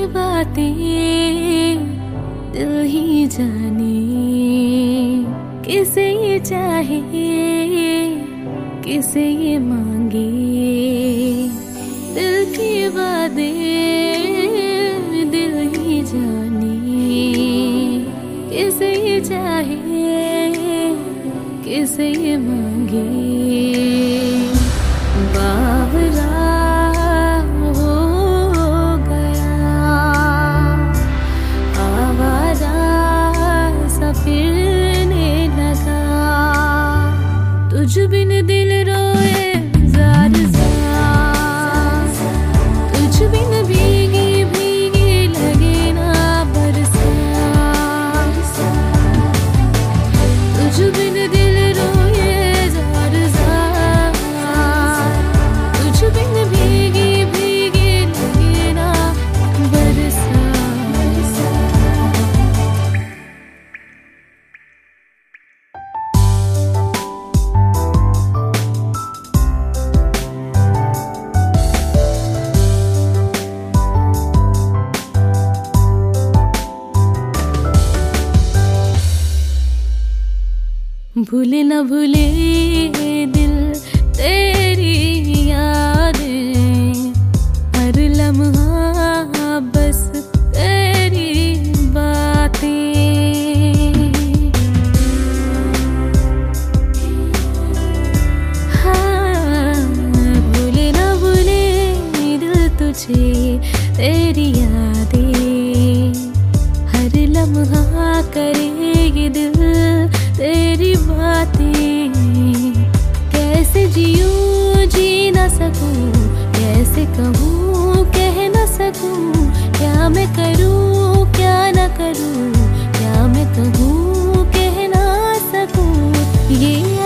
बातें दिल ही जाने, किसे ये चाहे किसे ये मांगे। दिल की बातें दिल ही जाने, किसे ये चाहे किसे ये मांगे। बावरा हो गया, आवारा सा फिरने लगा। तुझ बिन दिल रोए जार जार, तुझ बिन भीगी भीगी लगे ना बरसात। तुझ बिन दिल रोए जार जार, तुझ बिन भीगी भीगी लगे ना बरसात। भूले न भूले दिल तेरी यादें, हर लम्हा बस तेरी बातें। हाँ, भूले न भूले दिल तुझे तेरी यादें, हर लम्हा करेगी दिल तेरी बातें। कैसे जीऊं जी न सकूं, कैसे कहूँ कह न सकूं। क्या मैं करूँ क्या न करूँ, क्या मैं कहूँ कह ना सकूं। ये